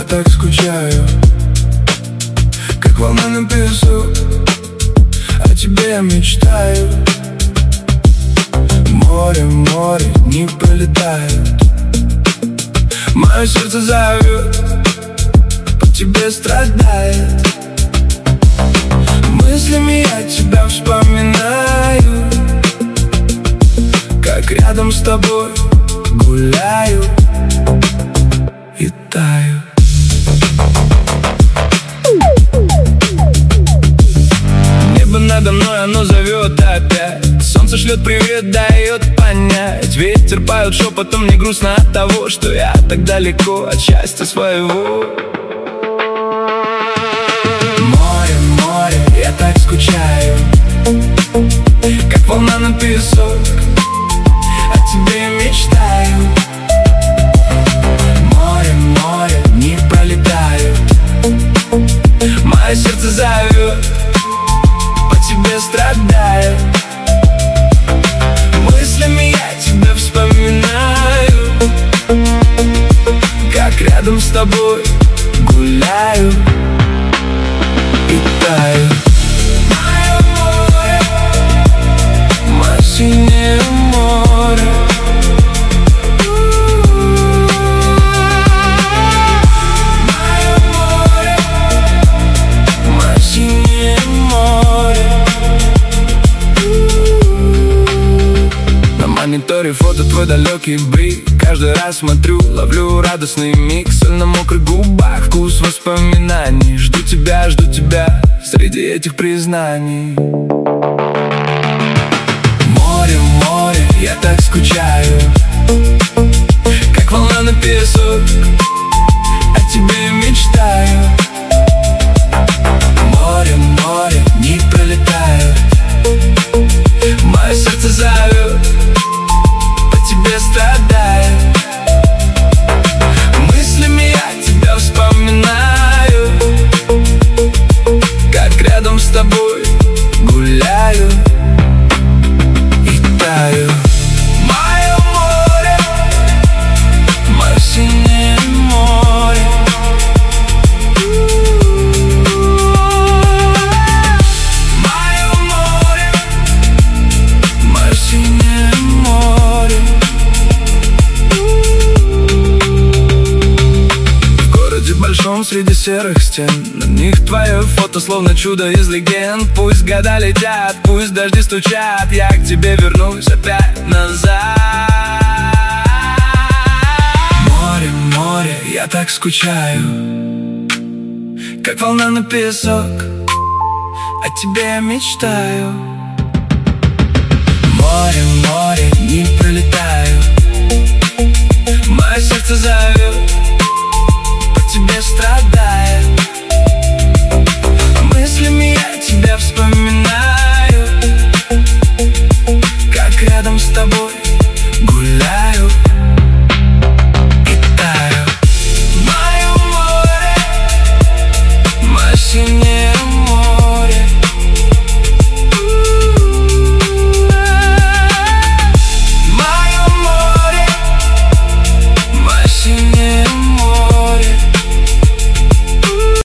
так скучаю, как волна на песок. О тебе я мечтаю. Море, море, не пролетают. Мое сердце зовет, по тебе страдает. Мыслями я тебя вспоминаю, как рядом с тобой гуляю и таю. Небо надо мной, оно зовет опять. Солнце шлет привет, дает понять. Ветер поет шепотом, мне грустно от того, что я так далеко от счастья своего. Море, море, я так скучаю, как волна на песок. О тебе я мечтаю. Море, море, не пролетают. Мое сердце зовет, по тебе страдает. Мыслями я тебя вспоминаю, как рядом с тобой гуляю и таю. Мое море, мое синее море. Мое море, мое синее море. На мониторе фото твой далекий блик. Каждый раз смотрю, ловлю радостный миг. Соль на мокрых губах, вкус воспоминаний. Жду тебя среди этих признаний. Море, море, я так скучаю, как волна на песок. О тебе я мечтаю. Море, море, не пролетают. Мое сердце зовет, по тебе страдает. Мыслями я тебя вспоминаю, как рядом с тобой гуляю и таю. Мое море, мое синее море. Мое море, мое синее море. В городе большом среди серых стен, на них твое фото словно чудо из легенд. Пусть года летят, пусть дожди стучат, я к тебе вернусь опять назад. Море, море, я так скучаю, как волна на песок. О тебе я мечтаю. Море, море,